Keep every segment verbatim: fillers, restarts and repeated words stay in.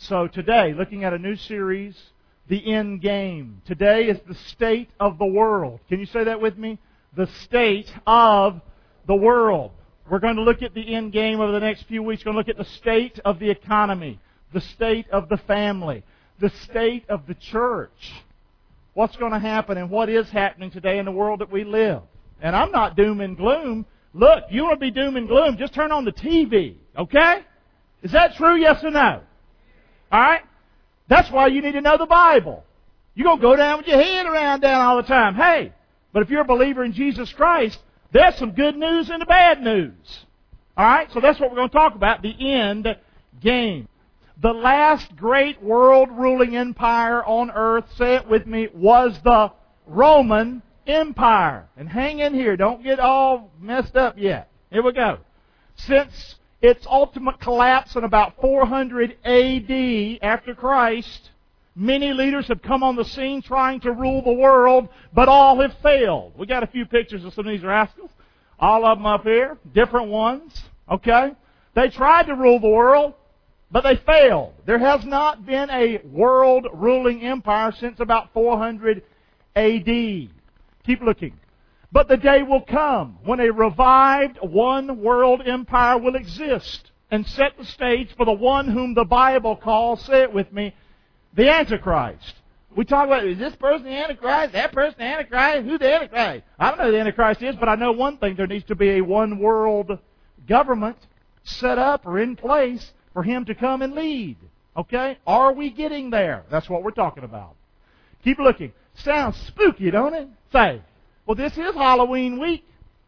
So today, looking at a new series, The End Game. Today is the state of the world. Can you say that with me? The state of the world. We're going to look at the end game over the next few weeks. We're going to look at the state of the economy, the state of the family, the state of the church. What's going to happen and what is happening today in the world that we live. And I'm not doom and gloom. Look, you want to be doom and gloom, just turn on the T V, okay? Is that true, yes or no? All right? That's why you need to know the Bible. You're going to go down with your head around down all the time. Hey, but if you're a believer in Jesus Christ, there's some good news and the bad news. All right? So that's what we're going to talk about, the end game. The last great world-ruling empire on earth, say it with me, was the Roman Empire. And hang in here. Don't get all messed up yet. Here we go. Since its ultimate collapse in about four hundred A D after Christ, many leaders have come on the scene trying to rule the world, but all have failed. We got a few pictures of some of these rascals. All of them up here. Different ones. Okay? They tried to rule the world, but they failed. There has not been a world-ruling empire since about four hundred A D. Keep looking. But the day will come when a revived one-world empire will exist and set the stage for the one whom the Bible calls, say it with me, the Antichrist. We talk about, is this person the Antichrist? That person the Antichrist? Who's the Antichrist? I don't know who the Antichrist is, but I know one thing. There needs to be a one-world government set up or in place for him to come and lead. Okay? Are we getting there? That's what we're talking about. Keep looking. Sounds spooky, don't it? Say, well, this is Halloween week.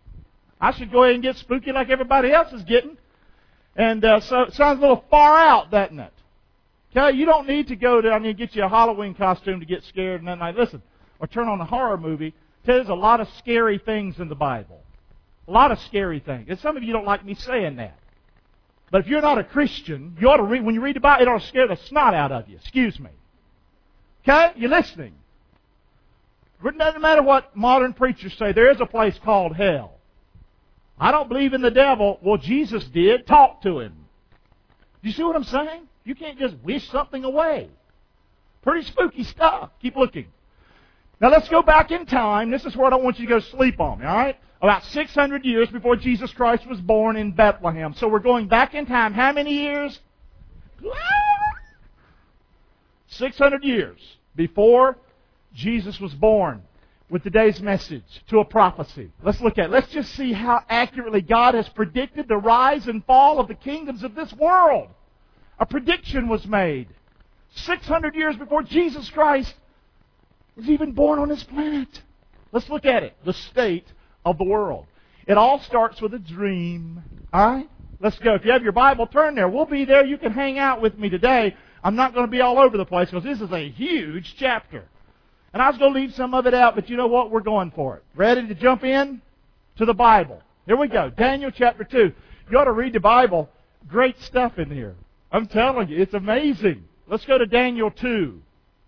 I should go ahead and get spooky like everybody else is getting. And uh, so it sounds a little far out, doesn't it? Okay, you don't need to go down and get you a Halloween costume to get scared and then like, listen, or turn on a horror movie. There's a lot of scary things in the Bible. A lot of scary things. And some of you don't like me saying that. But if you're not a Christian, you ought to read, when you read the Bible, it ought to scare the snot out of you. Excuse me. Okay? You're listening. It doesn't matter what modern preachers say. There is a place called hell. I don't believe in the devil. Well, Jesus did. Talk to him. Do you see what I'm saying? You can't just wish something away. Pretty spooky stuff. Keep looking. Now let's go back in time. This is where I don't want you to go sleep on me, all right? About six hundred years before Jesus Christ was born in Bethlehem. So we're going back in time. How many years? six hundred years before Jesus was born, with today's message to a prophecy. Let's look at it. Let's just see how accurately God has predicted the rise and fall of the kingdoms of this world. A prediction was made six hundred years before Jesus Christ was even born on this planet. Let's look at it. The state of the world. It all starts with a dream. All right? Let's go. If you have your Bible, turn there. We'll be there. You can hang out with me today. I'm not going to be all over the place because this is a huge chapter. And I was going to leave some of it out, but you know what? We're going for it. Ready to jump in to the Bible? Here we go. Daniel chapter two. You ought to read the Bible. Great stuff in here. I'm telling you, it's amazing. Let's go to Daniel two.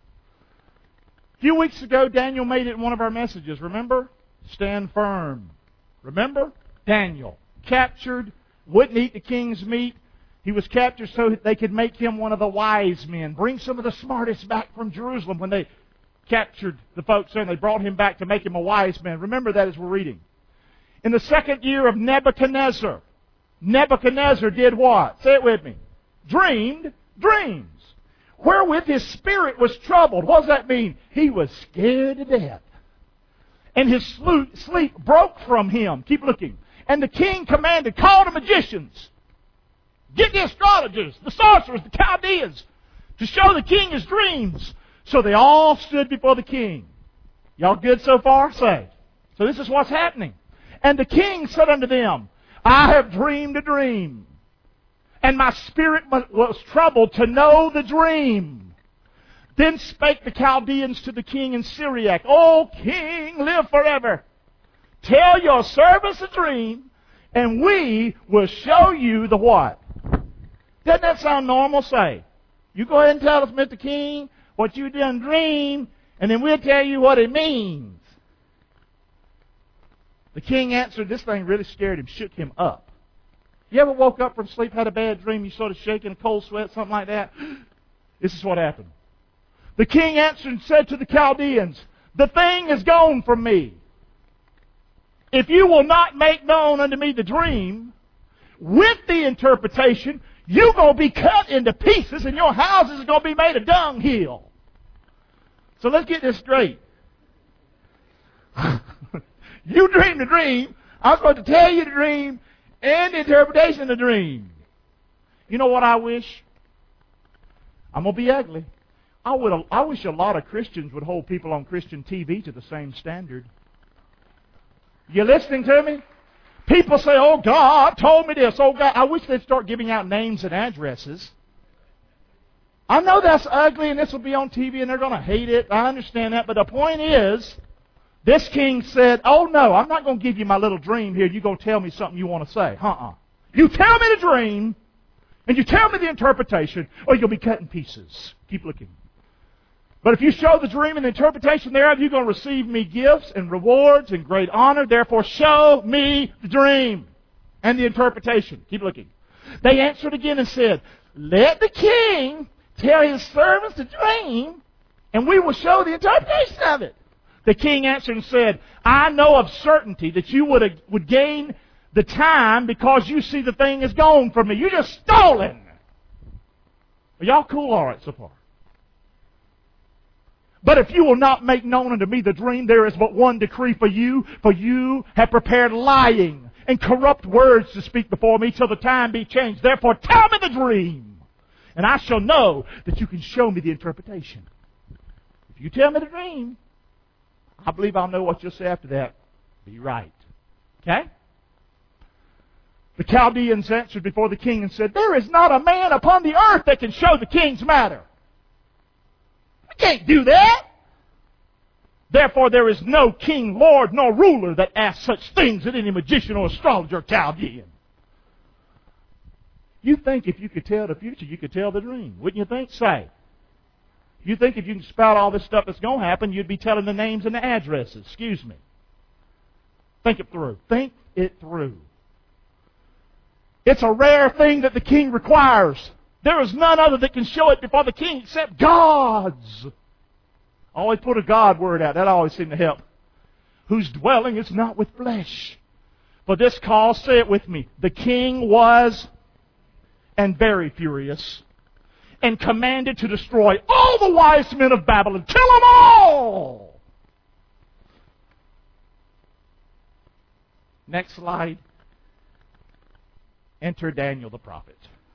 A few weeks ago, Daniel made it in one of our messages. Remember? Stand firm. Remember? Daniel. Captured. Wouldn't eat the king's meat. He was captured so they could make him one of the wise men. Bring some of the smartest back from Jerusalem when they captured the folks there and they brought him back to make him a wise man. Remember that as we're reading. In the second year of Nebuchadnezzar, Nebuchadnezzar did what? Say it with me. Dreamed dreams. Wherewith his spirit was troubled. What does that mean? He was scared to death. And his sleep broke from him. Keep looking. And the king commanded, call the magicians. Get the astrologers, the sorcerers, the Chaldeans, to show the king his dreams. So they all stood before the king. Y'all good so far? Say. So this is what's happening. And the king said unto them, I have dreamed a dream. And my spirit was troubled to know the dream. Then spake the Chaldeans to the king in Syriac, O king, live forever. Tell your servants a dream, and we will show you the what? Doesn't that sound normal? Say. You go ahead and tell us, Mister King, what you done dream, and then we'll tell you what it means. The king answered. This thing really scared him, shook him up. You ever woke up from sleep, had a bad dream, you sort of shaking, a cold sweat, something like that? This is what happened. The king answered and said to the Chaldeans, the thing is gone from me. If you will not make known unto me the dream, with the interpretation, you're going to be cut into pieces and your houses are going to be made a dunghill. So let's get this straight. You dreamed the dream. I'm supposed to tell you the dream and the interpretation of the dream. You know what I wish? I'm going to be ugly. I would. I wish a lot of Christians would hold people on Christian T V to the same standard. You listening to me? People say, oh, God told me this. Oh, God. I wish they'd start giving out names and addresses. I know that's ugly and this will be on T V and they're going to hate it. I understand that. But the point is, this king said, oh, no, I'm not going to give you my little dream here. You're going to tell me something you want to say. Uh-uh. You tell me the dream and you tell me the interpretation or you'll be cut in pieces. Keep looking. But if you show the dream and the interpretation thereof, you're going to receive me gifts and rewards and great honor. Therefore, show me the dream and the interpretation. Keep looking. They answered again and said, let the king tell his servants the dream, and we will show the interpretation of it. The king answered and said, I know of certainty that you would, would gain the time because you see the thing is gone from me. You just stolen. Are y'all cool all right so far? But if you will not make known unto me the dream, there is but one decree for you, for you have prepared lying and corrupt words to speak before me till the time be changed. Therefore tell me the dream, and I shall know that you can show me the interpretation. If you tell me the dream, I believe I'll know what you'll say after that. Be right. Okay? The Chaldeans answered before the king and said, there is not a man upon the earth that can show the king's matter. Can't do that. Therefore there is no king, lord, nor ruler that asks such things at any magician or astrologer or Chaldean. You think if you could tell the future, you could tell the dream. Wouldn't you think? Say. You think if you can spout all this stuff that's going to happen, you'd be telling the names and the addresses. Excuse me. Think it through. Think it through. It's a rare thing that the king requires. There is none other that can show it before the king except God's. I always put a God word out. That always seemed to help. Whose dwelling is not with flesh. For this cause, say it with me, the king was and very furious and commanded to destroy all the wise men of Babylon. Kill them all! Next slide. Enter Daniel the prophet.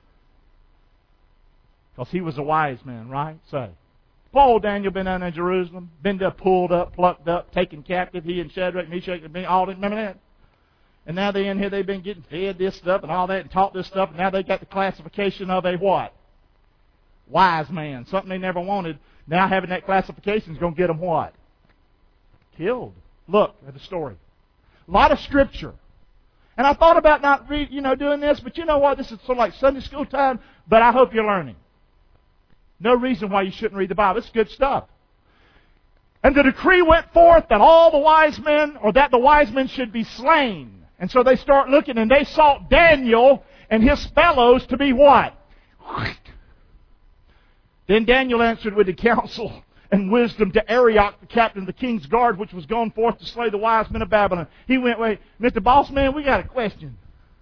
Because he was a wise man, right? So, poor Daniel been down in Jerusalem, been there pulled up, plucked up, taken captive. He and Shadrach, Meshach, and all that. Remember that? And now they in here, they've been getting fed this stuff and all that and taught this stuff. And now they got the classification of a what? Wise man. Something they never wanted. Now having that classification is going to get them what? Killed. Look at the story. A lot of scripture. And I thought about not read, you know, doing this, but you know what? This is sort of like Sunday school time, but I hope you're learning. No reason why you shouldn't read the Bible. It's good stuff. And the decree went forth that all the wise men, or that the wise men should be slain. And so they start looking, and they sought Daniel and his fellows to be what? Then Daniel answered with the counsel and wisdom to Arioch, the captain of the king's guard, which was gone forth to slay the wise men of Babylon. He went, wait, Mister Boss Man, we got a question.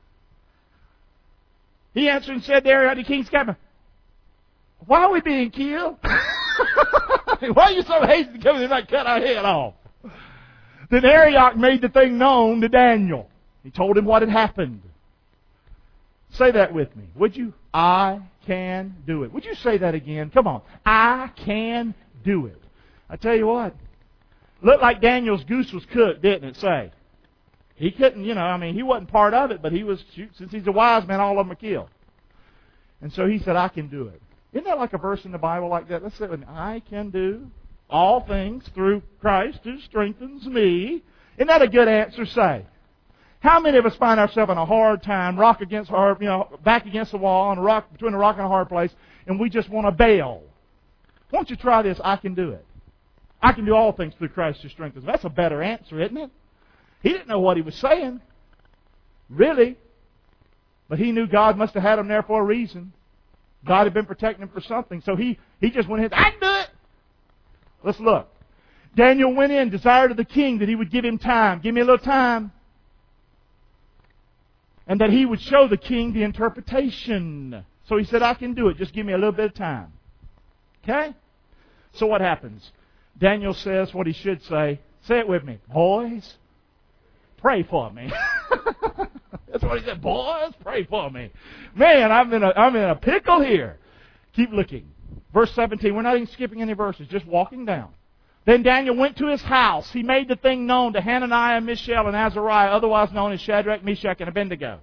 He answered and said to Arioch, the king's captain, why are we being killed? Why are you so hasty to come in and like cut our head off? Then Arioch made the thing known to Daniel. He told him what had happened. Say that with me, would you? I can do it. Would you say that again? Come on. I can do it. I tell you what. Looked like Daniel's goose was cooked, didn't it? Say. He couldn't, you know, I mean, he wasn't part of it, but he was, since he's a wise man, all of them are killed. And so he said, I can do it. Isn't that like a verse in the Bible like that? Let's say, I can do all things through Christ who strengthens me. Isn't that a good answer? Say. How many of us find ourselves in a hard time, rock against hard, you know, back against the wall, and a rock between a rock and a hard place, and we just want to bail? Won't you try this? I can do it. I can do all things through Christ who strengthens me. That's a better answer, isn't it? He didn't know what he was saying, really, but he knew God must have had him there for a reason. God had been protecting him for something, so he, he just went ahead, I can do it! Let's look. Daniel went in, desired of the king that he would give him time. Give me a little time. And that he would show the king the interpretation. So he said, I can do it. Just give me a little bit of time. Okay? So what happens? Daniel says what he should say. Say it with me. Boys, pray for me. That's what he said. Boys, pray for me. Man, I'm in a, I'm in a pickle here. Keep looking. Verse seventeen. We're not even skipping any verses. Just walking down. Then Daniel went to his house. He made the thing known to Hananiah, Mishael, and Azariah, otherwise known as Shadrach, Meshach, and Abednego,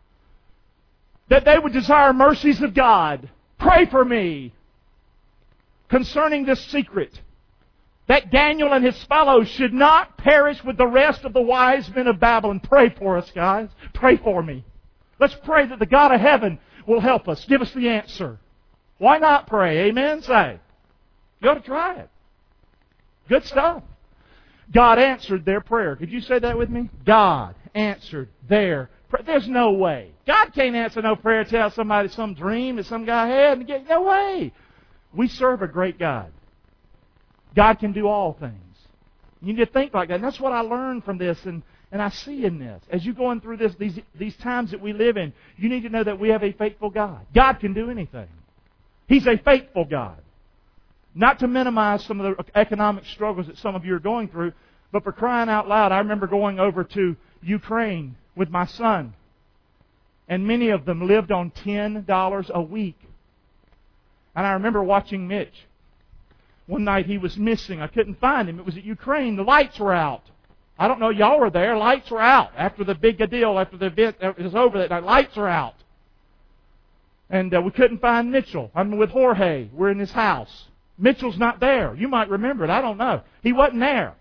that they would desire mercies of God. Pray for me concerning this secret, that Daniel and his fellows should not perish with the rest of the wise men of Babylon. Pray for us, guys. Pray for me. Let's pray that the God of heaven will help us. Give us the answer. Why not pray? Amen? Say. You ought to try it. Good stuff. God answered their prayer. Could you say that with me? God answered their prayer. There's no way. God can't answer no prayer, tell somebody some dream that some guy had. And get, no way. We serve a great God. God can do all things. You need to think like that. And that's what I learned from this, and, and I see in this. As you're going through this, these, these times that we live in, you need to know that we have a faithful God. God can do anything. He's a faithful God. Not to minimize some of the economic struggles that some of you are going through, but for crying out loud, I remember going over to Ukraine with my son, and many of them lived on ten dollars a week. And I remember watching Mitch. One night he was missing. I couldn't find him. It was at Ukraine. The lights were out. I don't know, y'all were there. Lights were out. After the big deal, after the event was over that night, lights are out. And uh, we couldn't find Mitchell. I'm with Jorge. We're in his house. Mitchell's not there. You might remember it. I don't know. He wasn't there.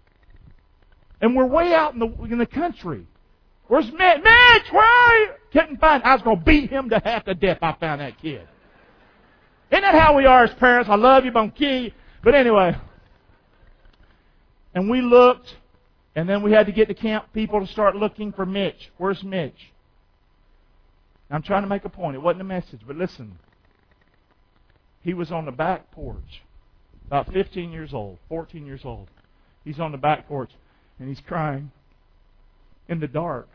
And we're way out in the in the country. Where's Mitch? Mitch, where are you? Couldn't find him. I was going to beat him to half to death. I found that kid. Isn't that how we are as parents? I love you, but I'm key. But anyway. And we looked, and then we had to get the camp people to start looking for Mitch. Where's Mitch? I'm trying to make a point. It wasn't a message, but listen. He was on the back porch, about fifteen years old, fourteen years old. He's on the back porch, and he's crying in the dark.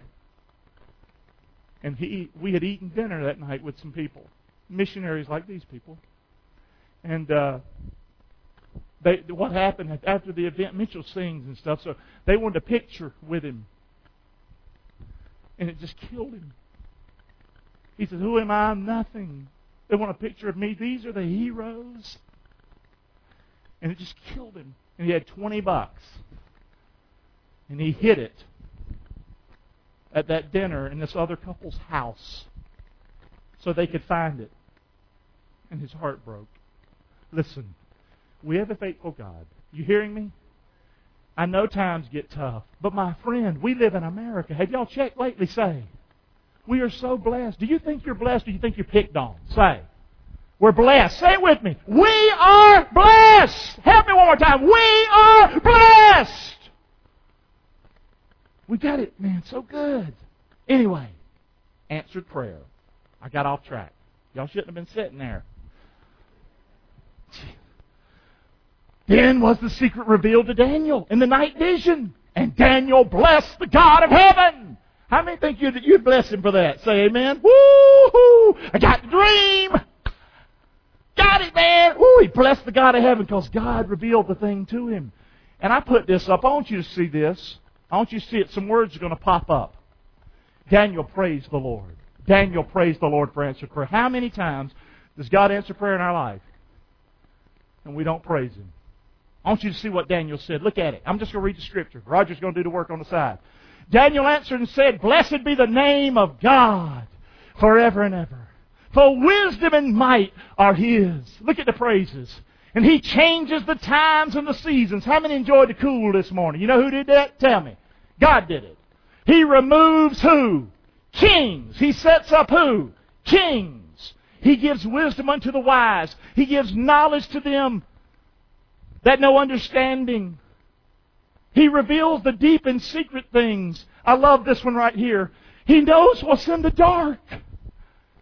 And he, we had eaten dinner that night with some people, missionaries like these people. And uh, they, what happened after the event, Mitchell sings and stuff, so they wanted a picture with him. And it just killed him. He said, who am I? I'm nothing. They want a picture of me. These are the heroes. And it just killed him. And he had twenty bucks. And he hid it at that dinner in this other couple's house so they could find it. And his heart broke. Listen, we have a faithful God. You hearing me? I know times get tough. But my friend, we live in America. Have y'all checked lately? Say. We are so blessed. Do you think you're blessed, or do you think you're picked on? Say. We're blessed. Say it with me. We are blessed. Help me one more time. We are blessed. We got it, man. So good. Anyway, answered prayer. I got off track. Y'all shouldn't have been sitting there. Then was the secret revealed to Daniel in the night vision. And Daniel blessed the God of heaven. How many think you'd, you'd bless him for that? Say amen. Woo-hoo! I got the dream. Got it, man. Woo! He blessed the God of heaven because God revealed the thing to him. And I put this up. I want you to see this. I want you to see it. Some words are going to pop up. Daniel praised the Lord. Daniel praised the Lord for answered prayer. How many times does God answer prayer in our life and we don't praise Him? I want you to see what Daniel said. Look at it. I'm just going to read the scripture. Roger's going to do the work on the side. Daniel answered and said, blessed be the name of God forever and ever. For wisdom and might are His. Look at the praises. And He changes the times and the seasons. How many enjoyed the cool this morning? You know who did that? Tell me. God did it. He removes who? Kings. He sets up who? Kings. He gives wisdom unto the wise. He gives knowledge to them that know understanding. He reveals the deep and secret things. I love this one right here. He knows what's in the dark.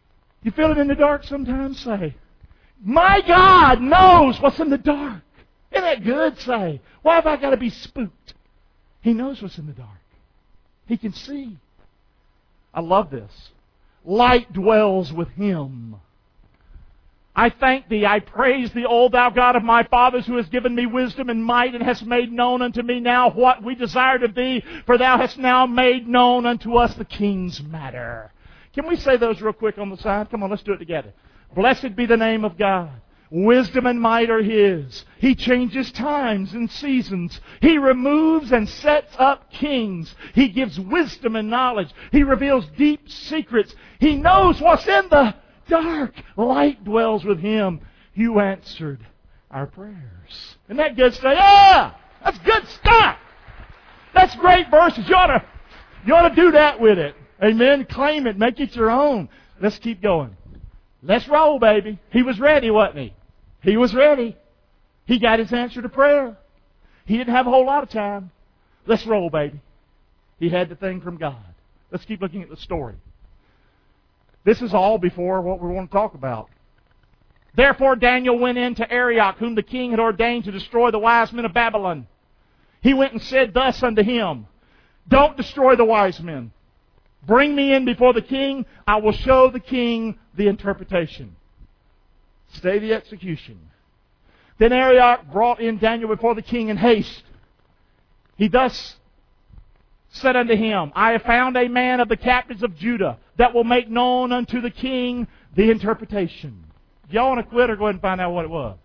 You feel it in the dark sometimes? Say, my God knows what's in the dark. Isn't that good? Say, why have I got to be spooked? He knows what's in the dark. He can see. I love this. Light dwells with Him. I thank Thee, I praise Thee, O Thou God of my fathers, who hast given me wisdom and might, and hast made known unto me now what we desired of Thee, for Thou hast now made known unto us the King's matter. Can we say those real quick on the side? Come on, let's do it together. Blessed be the name of God. Wisdom and might are His. He changes times and seasons. He removes and sets up kings. He gives wisdom and knowledge. He reveals deep secrets. He knows what's in the dark. Light dwells with Him. You answered our prayers. Isn't that good stuff? Yeah! That's good stuff! That's great verses. You ought to, you ought to do that with it. Amen? Claim it. Make it your own. Let's keep going. Let's roll, baby. He was ready, wasn't he? He was ready. He got his answer to prayer. He didn't have a whole lot of time. Let's roll, baby. He had the thing from God. Let's keep looking at the story. This is all before what we want to talk about. Therefore Daniel went in to Arioch, whom the king had ordained to destroy the wise men of Babylon. He went and said thus unto him, Don't destroy the wise men. Bring me in before the king. I will show the king the interpretation. Stay the execution. Then Arioch brought in Daniel before the king in haste. He thus said unto him, I have found a man of the captives of Judah that will make known unto the king the interpretation. Do y'all want to quit or go ahead and find out what it was?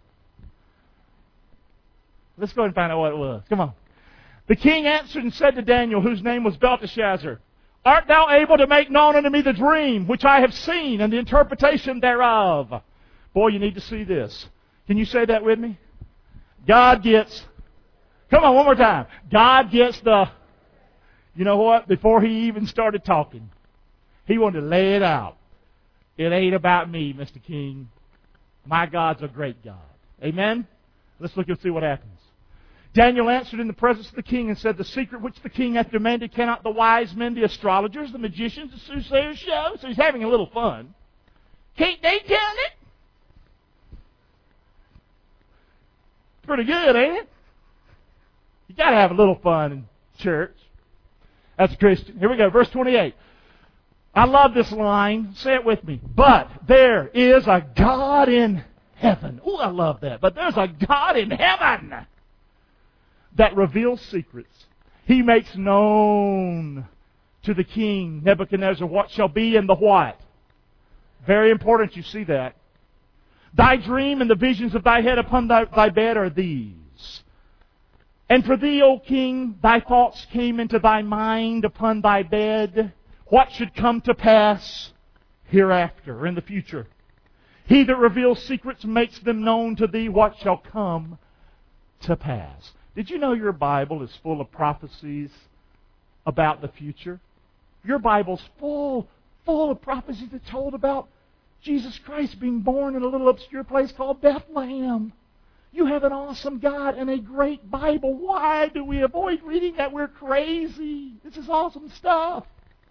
Let's go ahead and find out what it was. Come on. The king answered and said to Daniel, whose name was Belteshazzar, Art thou able to make known unto me the dream which I have seen and the interpretation thereof? Boy, you need to see this. Can you say that with me? God gets, come on, one more time. God gets the, you know what? Before he even started talking, he wanted to lay it out. It ain't about me, Mister King. My God's a great God. Amen? Let's look and see what happens. Daniel answered in the presence of the king and said, The secret which the king hath demanded cannot the wise men, the astrologers, the magicians, the soothsayers show? So he's having a little fun. Can't they tell it? Pretty good, ain't it? You got to have a little fun in church. That's a Christian. Here we go, verse twenty-eight. I love this line. Say it with me. But there is a God in heaven. Oh, I love that. But there's a God in heaven that reveals secrets. He makes known to the king Nebuchadnezzar what shall be in the what? Very important you see that. Thy dream and the visions of thy head upon thy, thy bed are these. And for thee, O king, thy thoughts came into thy mind upon thy bed, what should come to pass hereafter, in the future. He that reveals secrets makes them known to thee what shall come to pass. Did you know your Bible is full of prophecies about the future? Your Bible's full, full of prophecies that told about Jesus Christ being born in a little obscure place called Bethlehem. You have an awesome God and a great Bible. Why do we avoid reading that? We're crazy. This is awesome stuff.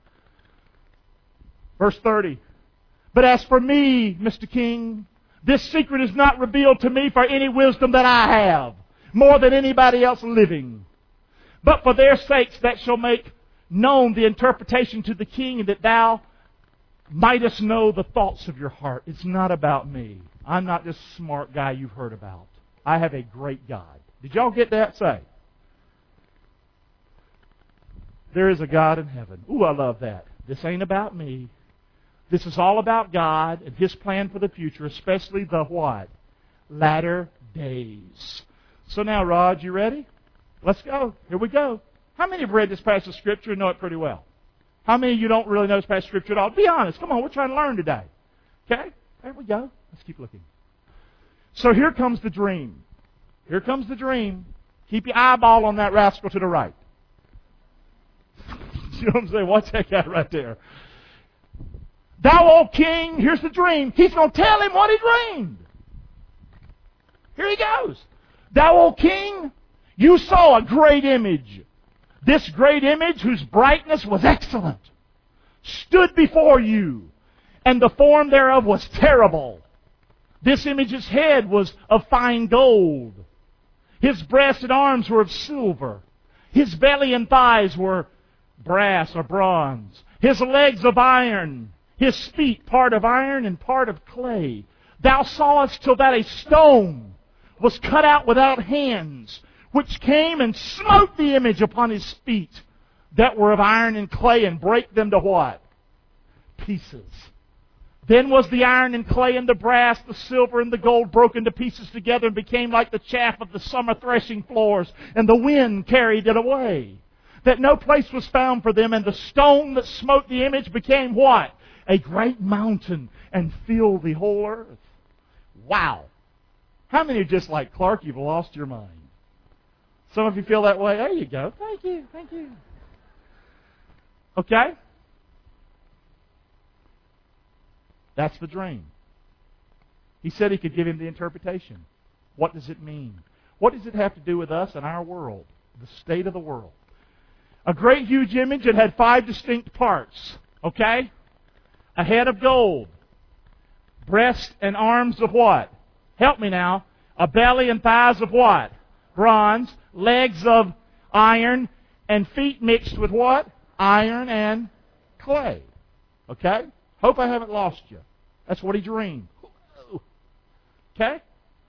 Verse thirty. But as for me, Mister King, this secret is not revealed to me for any wisdom that I have, more than anybody else living. But for their sakes that shall make known the interpretation to the king, and that thou mightest know the thoughts of your heart. It's not about me. I'm not this smart guy you've heard about. I have a great God. Did y'all get that? Say. There is a God in heaven. Ooh, I love that. This ain't about me. This is all about God and His plan for the future, especially the what? Latter days. So now, Rod, you ready? Let's go. Here we go. How many have read this passage of Scripture and know it pretty well? How many of you don't really know this passage of Scripture at all? Be honest. Come on, we're trying to learn today. Okay? There we go. Let's keep looking. So here comes the dream. Here comes the dream. Keep your eyeball on that rascal to the right. You know what I'm saying? Watch that guy right there. Thou, O king, here's the dream. He's going to tell him what he dreamed. Here he goes. Thou, O king, you saw a great image. This great image, whose brightness was excellent, stood before you. and the form thereof was terrible. This image's head was of fine gold. His breast and arms were of silver. His belly and thighs were brass or bronze. His legs of iron. His feet part of iron and part of clay. Thou sawest till that a stone was cut out without hands, which came and smote the image upon his feet that were of iron and clay, and brake them to what? Pieces. Then was the iron and clay and the brass, the silver and the gold broken to pieces together, and became like the chaff of the summer threshing floors, and the wind carried it away. That no place was found for them, and the stone that smote the image became what? A great mountain, and filled the whole earth. Wow. How many are just like, Clark, you've lost your mind? Some of you feel that way. There you go. Thank you. Thank you. Okay? That's the dream. He said he could give him the interpretation. What does it mean? What does it have to do with us and our world? The state of the world. A great huge image that had five distinct parts. Okay? A head of gold. Breast and arms of what? Help me now. A belly and thighs of what? Bronze. Legs of iron. And feet mixed with what? Iron and clay. Okay? Hope I haven't lost you. That's what he dreamed. Okay?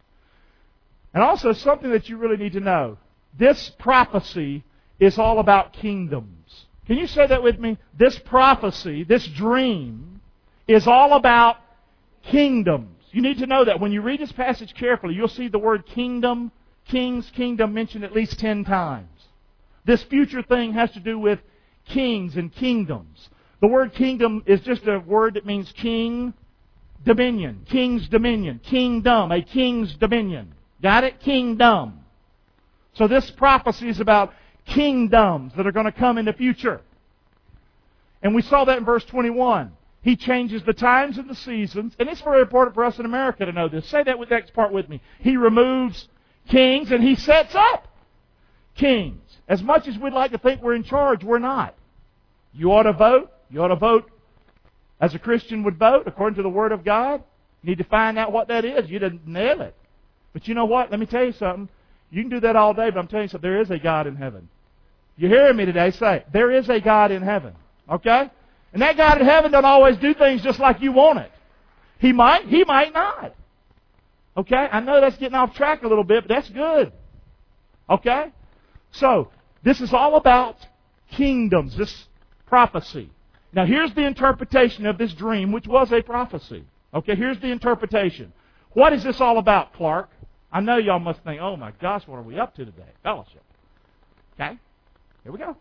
And also something that you really need to know. This prophecy is all about kingdoms. Can you say that with me? This prophecy, this dream, is all about kingdoms. You need to know that. When you read this passage carefully, you'll see the word kingdom, king's kingdom mentioned at least ten times. This future thing has to do with kings and kingdoms. The word kingdom is just a word that means king, dominion. King's dominion. Kingdom. A king's dominion. Got it? Kingdom. So this prophecy is about kingdoms that are going to come in the future. And we saw that in verse twenty-one. He changes the times and the seasons. And it's very important for us in America to know this. Say that with the next part with me. He removes kings and he sets up kings. As much as we'd like to think we're in charge, we're not. You ought to vote. You ought to vote as a Christian would vote, according to the Word of God. You need to find out what that is. You didn't nail it. But you know what? Let me tell you something. You can do that all day, but I'm telling you something. There is a God in heaven. You're hearing me today say, there is a God in heaven. Okay? And that God in heaven doesn't always do things just like you want it. He might, He might not. Okay? I know that's getting off track a little bit, but that's good. Okay? So, this is all about kingdoms, this prophecy. Now, here's the interpretation of this dream, which was a prophecy. Okay, here's the interpretation. What is this all about, Clark? I know y'all must think, oh my gosh, what are we up to today? Fellowship. Okay, here we go.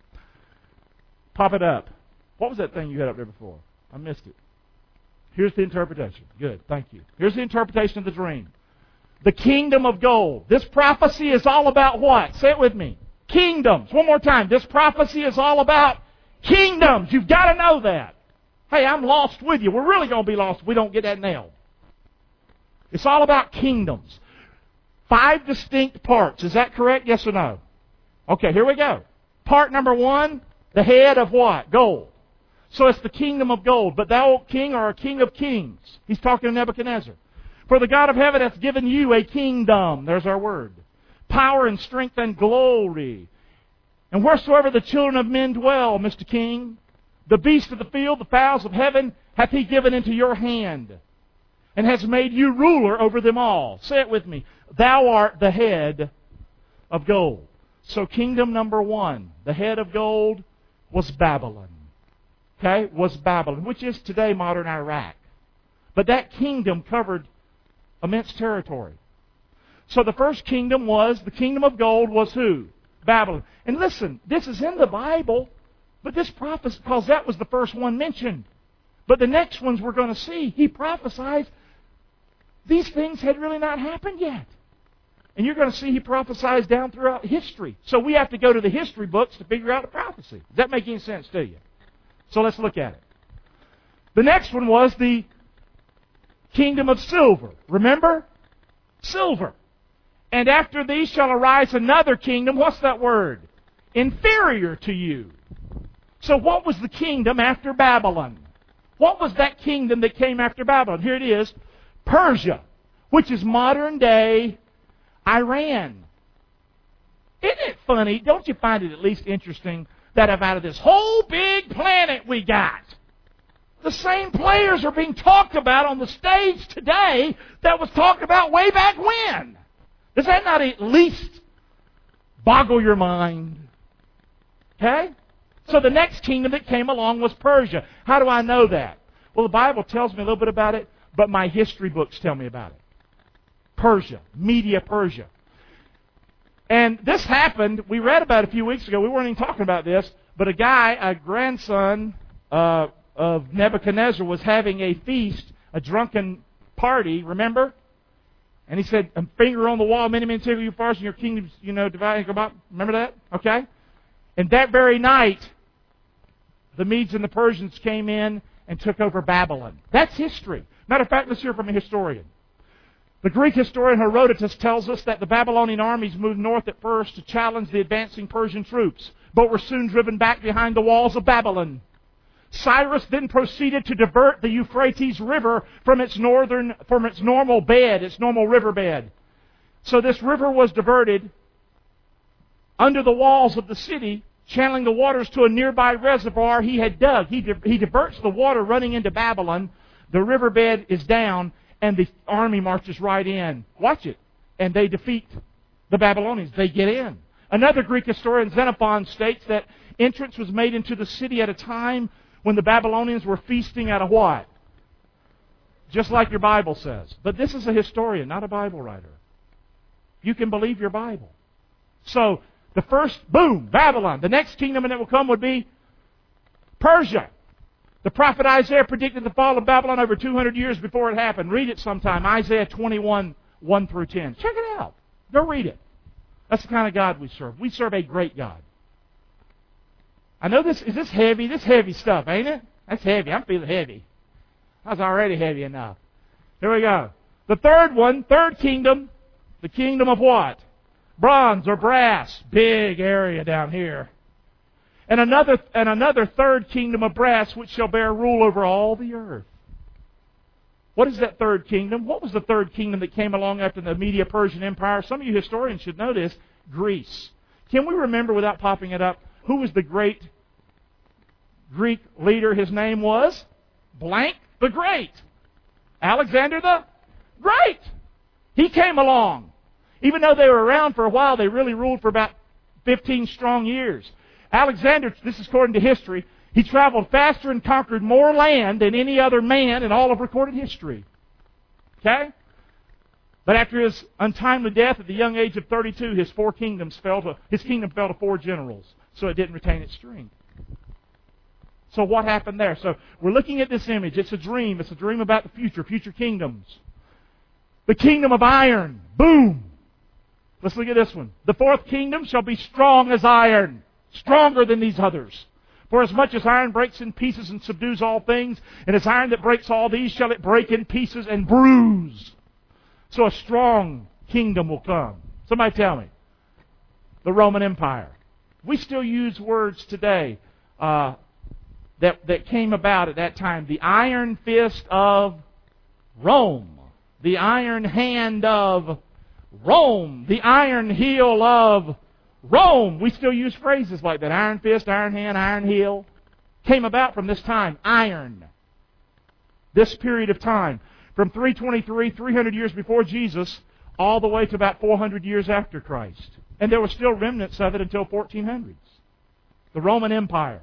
Pop it up. What was that thing you had up there before? I missed it. Here's the interpretation. Good, thank you. Here's the interpretation of the dream. The kingdom of gold. This prophecy is all about what? Say it with me. Kingdoms. One more time. This prophecy is all about kingdoms. You've got to know that. Hey, I'm lost with you. We're really going to be lost if we don't get that nailed. It's all about kingdoms. Five distinct parts. Is that correct? Yes or no? Okay, here we go. Part number one, the head of what? Gold. So it's the kingdom of gold. But thou, O king, art a king of kings. He's talking to Nebuchadnezzar. For the God of heaven hath given you a kingdom. There's our word. Power and strength and glory. And wheresoever the children of men dwell, Mister King, the beasts of the field, the fowls of heaven, hath he given into your hand, and has made you ruler over them all. Say it with me. Thou art the head of gold. So kingdom number one, the head of gold, was Babylon. Okay? Was Babylon, which is today modern Iraq. But that kingdom covered immense territory. So the first kingdom was, the kingdom of gold was who? Babylon. And listen, this is in the Bible, but this prophecy, because that was the first one mentioned. But the next ones we're going to see, he prophesied these things had really not happened yet. And you're going to see he prophesies down throughout history. So we have to go to the history books to figure out the prophecy. Does that make any sense to you? So let's look at it. The next one was the kingdom of silver. Remember? Silver. And after these shall arise another kingdom. What's that word? Inferior to you. So what was the kingdom after Babylon? What was that kingdom that came after Babylon? Here it is. Persia, which is modern day Iran. Isn't it funny? Don't you find it at least interesting that out of this whole big planet we got, the same players are being talked about on the stage today that was talked about way back when? Does that not at least boggle your mind? Okay? So the next kingdom that came along was Persia. How do I know that? Well, the Bible tells me a little bit about it, but my history books tell me about it. Persia, Media Persia. And this happened, we read about it a few weeks ago. We weren't even talking about this, but a guy, a grandson uh, of Nebuchadnezzar, was having a feast, a drunken party, remember? And he said, a finger on the wall, many men take you fast, and your kingdoms, you know, divided. Remember that? Okay? And that very night, the Medes and the Persians came in and took over Babylon. That's history. Matter of fact, let's hear from a historian. The Greek historian Herodotus tells us that the Babylonian armies moved north at first to challenge the advancing Persian troops, but were soon driven back behind the walls of Babylon. Cyrus then proceeded to divert the Euphrates River from its northern, from its normal bed, its normal riverbed. So this river was diverted under the walls of the city, channeling the waters to a nearby reservoir he had dug. He, di- he diverts the water running into Babylon. The riverbed is down, and the army marches right in. Watch it. And they defeat the Babylonians. They get in. Another Greek historian, Xenophon, states that entrance was made into the city at a time when the Babylonians were feasting at a what? Just like your Bible says. But this is a historian, not a Bible writer. You can believe your Bible. So, the first, boom, Babylon. The next kingdom that will come would be Persia. The prophet Isaiah predicted the fall of Babylon over two hundred years before it happened. Read it sometime. Isaiah twenty-one, one through ten. Check it out. Go read it. That's the kind of God we serve. We serve a great God. I know this, is this heavy? This heavy stuff, ain't it? That's heavy. I'm feeling heavy. I was already heavy enough. Here we go. The third one, third kingdom, the kingdom of what? Bronze or brass. Big area down here. And another, and another third kingdom of brass, which shall bear rule over all the earth. What is that third kingdom? What was the third kingdom that came along after the Media-Persian Empire? Some of you historians should know this. Greece. Can we remember without popping it up, who was the great Greek leader? His name was blank the Great. Alexander the Great. He came along. Even though they were around for a while, they really ruled for about fifteen strong years. Alexander, this is according to history, he traveled faster and conquered more land than any other man in all of recorded history. Okay? But after his untimely death at the young age of thirty-two, his four kingdoms fell to his kingdom fell to four generals, so it didn't retain its strength. So what happened there? So we're looking at this image. It's a dream. It's a dream about the future, future kingdoms. The kingdom of iron. Boom! Let's look at this one. The fourth kingdom shall be strong as iron, stronger than these others. For as much as iron breaks in pieces and subdues all things, and as iron that breaks all these shall it break in pieces and bruise. So a strong kingdom will come. Somebody tell me. The Roman Empire. We still use words today uh, that, that came about at that time. The iron fist of Rome. The iron hand of Rome. The iron heel of Rome. We still use phrases like that. Iron fist, iron hand, iron heel. Came about from this time. Iron. This period of time. From three twenty-three, three hundred years before Jesus, all the way to about four hundred years after Christ. And there were still remnants of it until fourteen hundreds. The Roman Empire.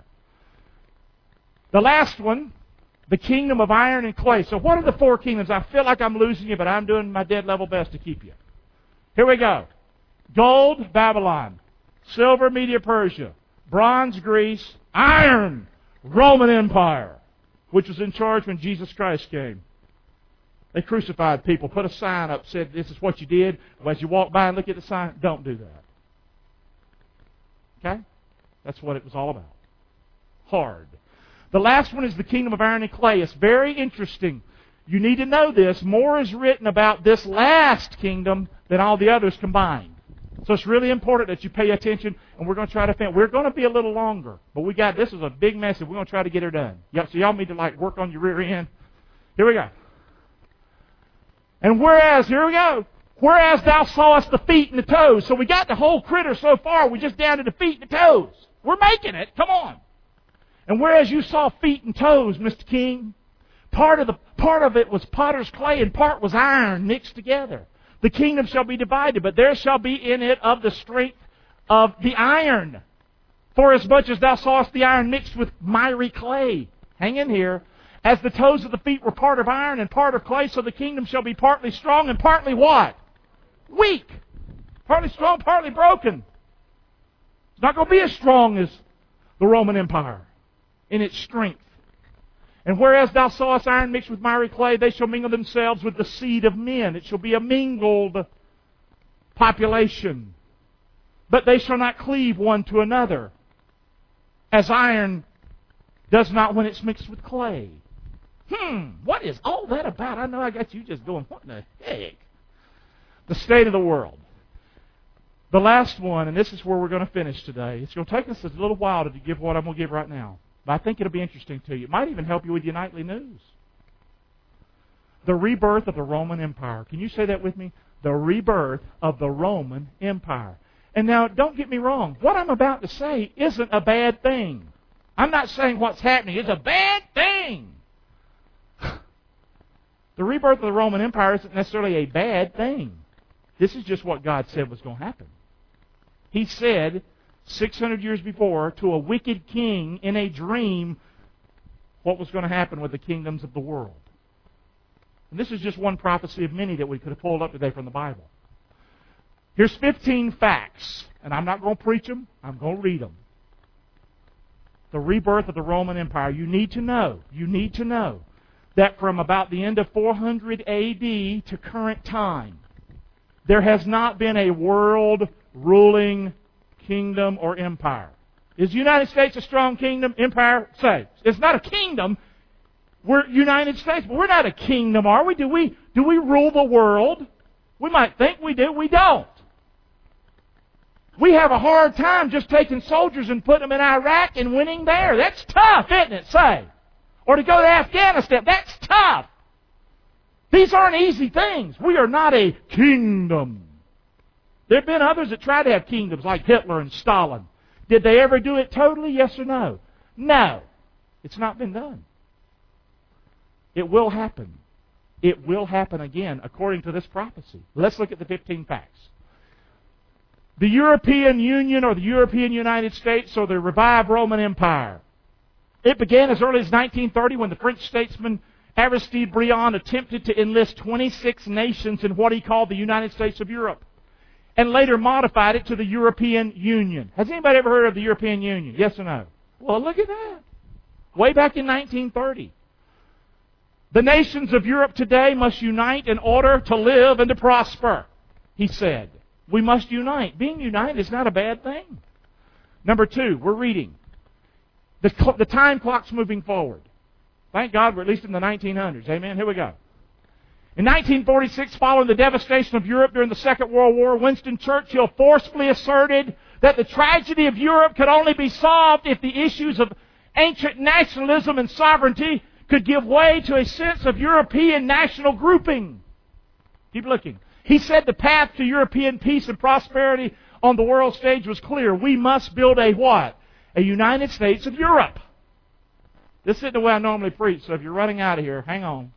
The last one, the kingdom of iron and clay. So what are the four kingdoms? I feel like I'm losing you, but I'm doing my dead level best to keep you. Here we go. Gold, Babylon. Silver, Media-Persia. Bronze, Greece. Iron, Roman Empire, which was in charge when Jesus Christ came. They crucified people, put a sign up, said, this is what you did. Well, as you walk by and look at the sign, don't do that. Okay? That's what it was all about. Hard. The last one is the kingdom of iron and clay. It's very interesting. You need to know this. More is written about this last kingdom than all the others combined. So it's really important that you pay attention, and we're going to try to finish. We're going to be a little longer, but we got, this is a big message. We're going to try to get her done. Yep, so y'all need to like work on your rear end. Here we go. And whereas, here we go. Whereas thou sawest the feet and the toes. So we got the whole critter so far. We're just down to the feet and the toes. We're making it. Come on. And whereas you saw feet and toes, Mister King, part of the part of it was potter's clay and part was iron mixed together. The kingdom shall be divided, but there shall be in it of the strength of the iron. For as much as thou sawest the iron mixed with miry clay. Hang in here. As the toes of the feet were part of iron and part of clay, so the kingdom shall be partly strong and partly what? Weak. Partly strong, partly broken. It's not going to be as strong as the Roman Empire in its strength. And whereas thou sawest iron mixed with miry clay, they shall mingle themselves with the seed of men. It shall be a mingled population. But they shall not cleave one to another, as iron does not when it's mixed with clay. Hmm, what is all that about? I know I got you just going, what in the heck? The state of the world. The last one, and this is where we're going to finish today. It's going to take us a little while to give what I'm going to give right now. But I think it'll be interesting to you. It might even help you with your nightly news. The rebirth of the Roman Empire. Can you say that with me? The rebirth of the Roman Empire. And now, don't get me wrong. What I'm about to say isn't a bad thing. I'm not saying what's happening is a bad thing. The rebirth of the Roman Empire isn't necessarily a bad thing. This is just what God said was going to happen. He said, six hundred years before, to a wicked king in a dream, what was going to happen with the kingdoms of the world. And this is just one prophecy of many that we could have pulled up today from the Bible. Here's fifteen facts, and I'm not going to preach them, I'm going to read them. The rebirth of the Roman Empire. You need to know, you need to know that from about the end of four hundred A D to current time, there has not been a world ruling kingdom or empire. Is the United States a strong kingdom? Empire? Say. It's not a kingdom. We're United States, but we're not a kingdom, are we? Do we, do we rule the world? We might think we do. We don't. We have a hard time just taking soldiers and putting them in Iraq and winning there. That's tough, isn't it? Say. Or to go to Afghanistan. That's tough. These aren't easy things. We are not a kingdom. There have been others that tried to have kingdoms, like Hitler and Stalin. Did they ever do it totally? Yes or no? No. It's not been done. It will happen. It will happen again, according to this prophecy. Let's look at the fifteen facts. The European Union, or the European United States, or the revived Roman Empire. It began as early as nineteen thirty when the French statesman Aristide Briand attempted to enlist twenty-six nations in what he called the United States of Europe, and later modified it to the European Union. Has anybody ever heard of the European Union? Yes or no? Well, look at that. Way back in nineteen thirty. The nations of Europe today must unite in order to live and to prosper, he said. We must unite. Being united is not a bad thing. Number two, we're reading. The, the time clock's moving forward. Thank God we're at least in the nineteen hundreds. Amen? Here we go. In nineteen forty-six, following the devastation of Europe during the Second World War, Winston Churchill forcefully asserted that the tragedy of Europe could only be solved if the issues of ancient nationalism and sovereignty could give way to a sense of European national grouping. Keep looking. He said the path to European peace and prosperity on the world stage was clear. We must build a what? A United States of Europe. This isn't the way I normally preach, so if you're running out of here, hang on.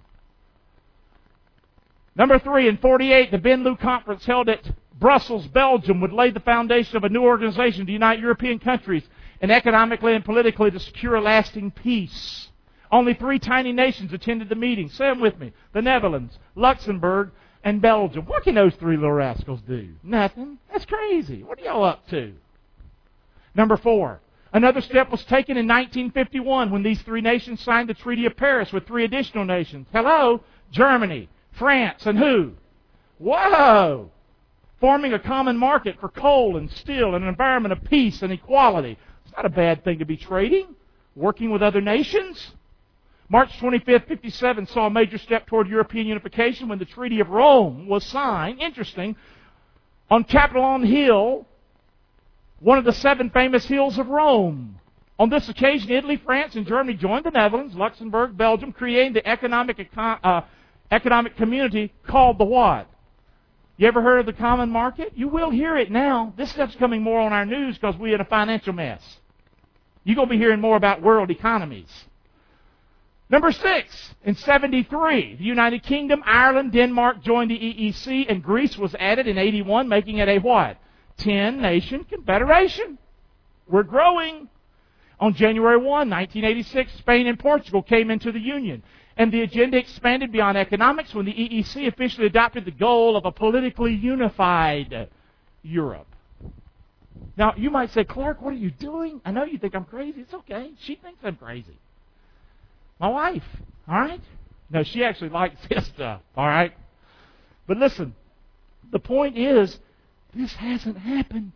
Number three, in forty-eight, the Benelux Conference held at Brussels, Belgium, would lay the foundation of a new organization to unite European countries and economically and politically to secure a lasting peace. Only three tiny nations attended the meeting. Say them with me. The Netherlands, Luxembourg, and Belgium. What can those three little rascals do? Nothing. That's crazy. What are y'all up to? Number four. Another step was taken in nineteen fifty-one when these three nations signed the Treaty of Paris with three additional nations. Hello? Germany, France, and who? Whoa! Forming a common market for coal and steel and an environment of peace and equality. It's not a bad thing to be trading. Working with other nations. March twenty-fifth, fifty-seven saw a major step toward European unification when the Treaty of Rome was signed. Interesting. on Capitoline Hill, one of the seven famous hills of Rome. On this occasion, Italy, France, and Germany joined the Netherlands, Luxembourg, Belgium, creating the economic econ- uh, economic community called the what? You ever heard of the common market? You will hear it now. This stuff's coming more on our news because we're in a financial mess. You're going to be hearing more about world economies. Number six, in seventy-three, the United Kingdom, Ireland, Denmark joined the E E C, and Greece was added in eighty-one, making it a what? ten-nation confederation. We're growing. On January first, nineteen eighty-six, Spain and Portugal came into the Union, and the agenda expanded beyond economics when the E E C officially adopted the goal of a politically unified Europe. Now, you might say, Clark, what are you doing? I know you think I'm crazy. It's okay. She thinks I'm crazy. My wife, all right? No, she actually likes this stuff, all right? But listen, the point is, this hasn't happened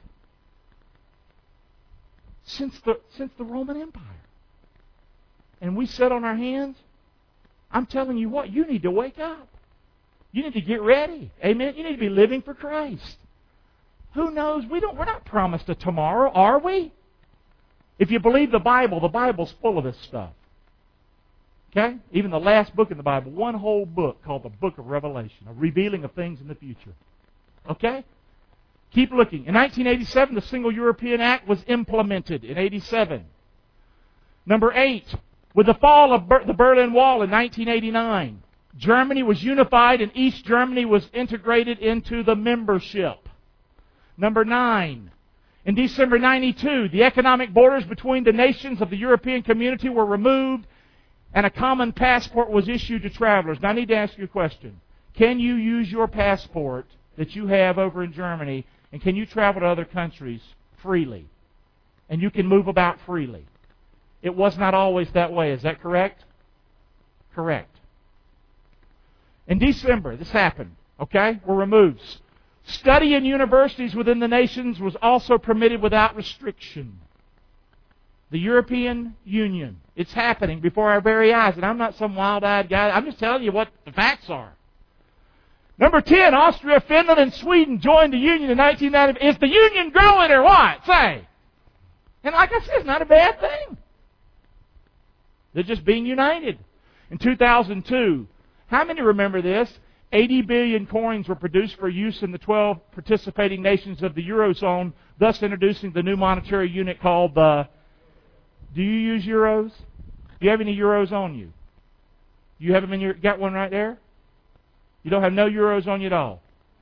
since the since the Roman Empire. And we sit on our hands. I'm telling you what, you need to wake up. You need to get ready. Amen? You need to be living for Christ. Who knows? We don't, we're not promised a tomorrow, are we? If you believe the Bible, the Bible's full of this stuff. Okay? Even the last book in the Bible, one whole book called the Book of Revelation, a revealing of things in the future. Okay? Keep looking. In nineteen eighty-seven, the Single European Act was implemented in eighty-seven. Number eight, with the fall of Ber- the Berlin Wall in nineteen eighty-nine, Germany was unified and East Germany was integrated into the membership. Number nine, in December ninety-two, the economic borders between the nations of the European community were removed and a common passport was issued to travelers. Now I need to ask you a question. Can you use your passport that you have over in Germany, and can you travel to other countries freely? And you can move about freely. It was not always that way. Is that correct? Correct. In December, this happened. Okay? Were removed. Study in universities within the nations was also permitted without restriction. The European Union. It's happening before our very eyes. And I'm not some wild-eyed guy. I'm just telling you what the facts are. Number ten, Austria, Finland, and Sweden joined the Union in nineteen ninety. Is the Union growing or what? Say. And like I said, it's not a bad thing. They're just being united. In two thousand two, how many remember this? eighty billion coins were produced for use in the twelve participating nations of the Eurozone, thus introducing the new monetary unit called the... Do you use euros? Do you have any euros on you? You have them in your... Got one right there? You don't have no euros on you at all.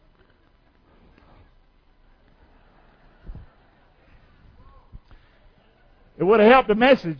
It would have helped the message.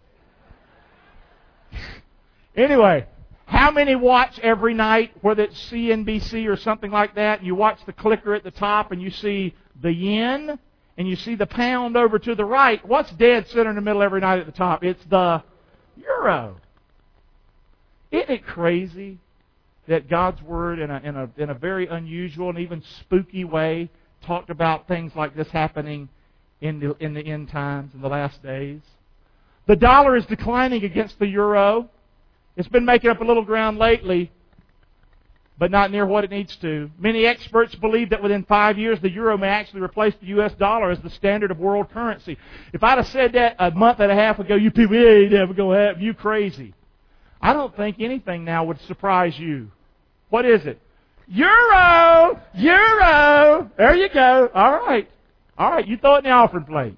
Anyway, how many watch every night, whether it's C N B C or something like that, and you watch the clicker at the top and you see the yen and you see the pound over to the right? What's dead center in the middle every night at the top? It's the euro. Isn't it crazy that God's Word, in a, in a, in a very unusual and even spooky way, talked about things like this happening in the, in the end times, in the last days? The dollar is declining against the euro. It's been making up a little ground lately, but not near what it needs to. Many experts believe that within five years, the euro may actually replace the U S dollar as the standard of world currency. If I'd have said that a month and a half ago, you people, yeah, ain't never going to happen. You crazy. I don't think anything now would surprise you. What is it? Euro! Euro! There you go. All right. All right, you throw it in the offering plate.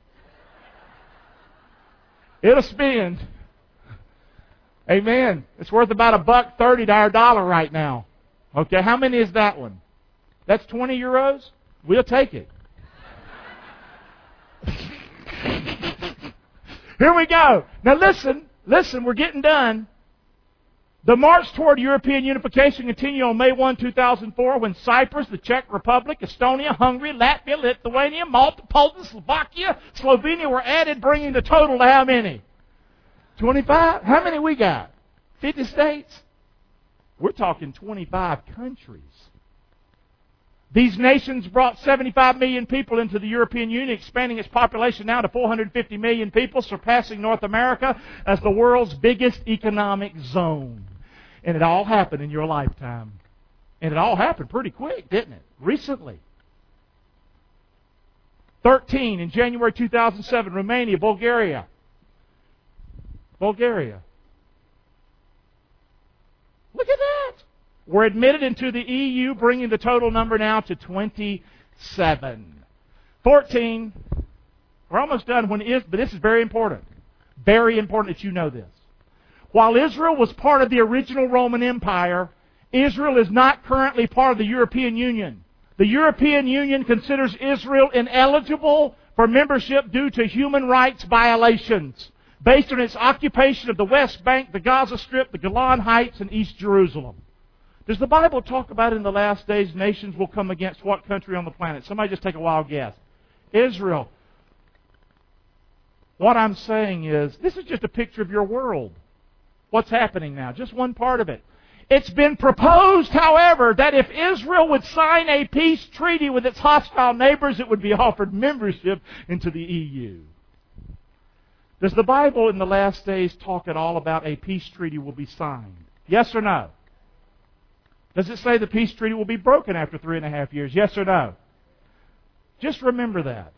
It'll spin. Amen. It's worth about a buck thirty to our dollar right now. Okay, how many is that one? That's twenty euros? We'll take it. Here we go. Now listen, listen, we're getting done. The march toward European unification continued on May first, two thousand four, when Cyprus, the Czech Republic, Estonia, Hungary, Latvia, Lithuania, Malta, Poland, Slovakia, Slovenia were added, bringing the total to how many? twenty-five? How many we got? fifty states? We're talking twenty-five countries. These nations brought seventy-five million people into the European Union, expanding its population now to four hundred fifty million people, surpassing North America as the world's biggest economic zone. And it all happened in your lifetime. And it all happened pretty quick, didn't it? Recently. thirteen, in January two thousand seven, Romania, Bulgaria. Bulgaria. Look at that. Were admitted into the E U, bringing the total number now to twenty-seven. fourteen. We're almost done. When is, but this is very important. Very important that you know this. While Israel was part of the original Roman Empire, Israel is not currently part of the European Union. The European Union considers Israel ineligible for membership due to human rights violations based on its occupation of the West Bank, the Gaza Strip, the Golan Heights, and East Jerusalem. Does the Bible talk about in the last days nations will come against what country on the planet? Somebody just take a wild guess. Israel. What I'm saying is, this is just a picture of your world. What's happening now? Just one part of it. It's been proposed, however, that if Israel would sign a peace treaty with its hostile neighbors, it would be offered membership into the E U. Does the Bible in the last days talk at all about a peace treaty will be signed? Yes or no? Does it say the peace treaty will be broken after three and a half years? Yes or no? Just remember that.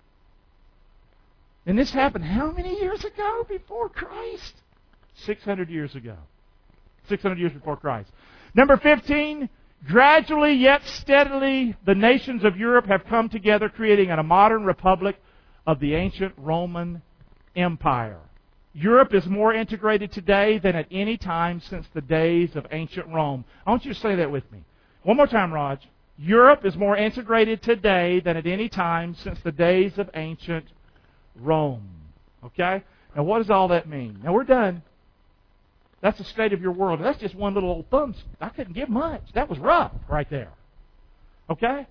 And this happened how many years ago before Christ? six hundred years ago. six hundred years before Christ. Number fifteen, gradually yet steadily the nations of Europe have come together, creating a modern republic of the ancient Roman Empire. Europe is more integrated today than at any time since the days of ancient Rome. I want you to say that with me. One more time, Raj. Europe is more integrated today than at any time since the days of ancient Rome. Okay? Now what does all that mean? Now we're done. That's the state of your world. That's just one little old thumb. I couldn't give much. That was rough right there. Okay?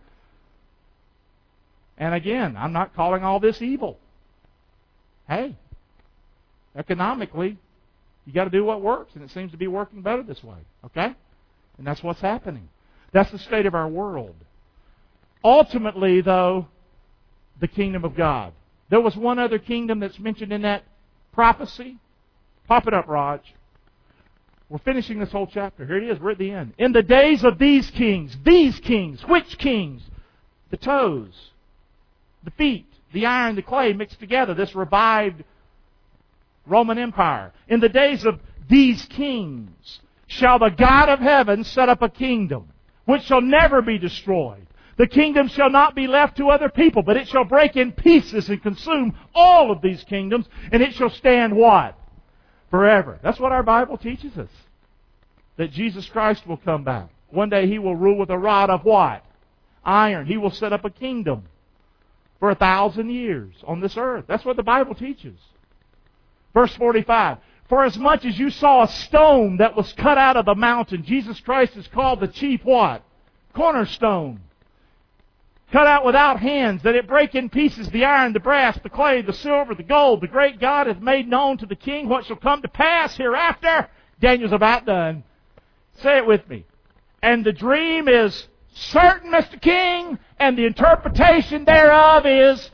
And again, I'm not calling all this evil. Hey, economically, you got to do what works, and it seems to be working better this way. Okay? And that's what's happening. That's the state of our world. Ultimately, though, the kingdom of God. There was one other kingdom that's mentioned in that prophecy. Pop it up, Raj. We're finishing this whole chapter. Here it is. We're at the end. In the days of these kings, these kings, which kings? The toes, the feet, the iron, the clay mixed together. This revived Roman Empire. In the days of these kings shall the God of heaven set up a kingdom which shall never be destroyed. The kingdom shall not be left to other people, but it shall break in pieces and consume all of these kingdoms, and it shall stand what? Forever. That's what our Bible teaches us. That Jesus Christ will come back. One day He will rule with a rod of what? Iron. He will set up a kingdom for a thousand years on this earth. That's what the Bible teaches. Verse forty-five. For as much as you saw a stone that was cut out of the mountain, Jesus Christ is called the chief what? Cornerstone. Cut out without hands, that it break in pieces the iron, the brass, the clay, the silver, the gold. The great God hath made known to the king what shall come to pass hereafter. Daniel's about done. Say it with me. And the dream is certain, Mister King, and the interpretation thereof is...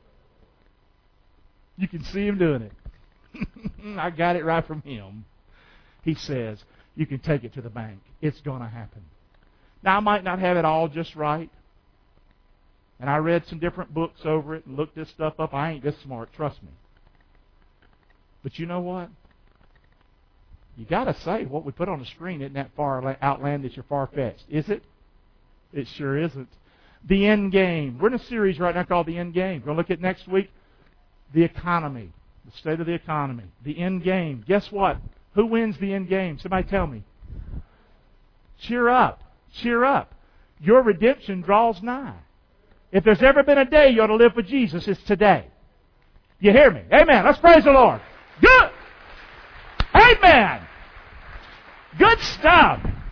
You can see him doing it. I got it right from him. He says, you can take it to the bank. It's going to happen. Now, I might not have it all just right. And I read some different books over it and looked this stuff up. I ain't this smart, trust me. But you know what? You got to say what we put on the screen isn't that far outlandish or far-fetched, is it? It sure isn't. The end game. We're in a series right now called The End Game. We're going to look at next week the economy, the state of the economy. The end game. Guess what? Who wins the end game? Somebody tell me. Cheer up. Cheer up. Your redemption draws nigh. If there's ever been a day you ought to live for Jesus, it's today. You hear me? Amen. Let's praise the Lord. Good. Amen. Good stuff.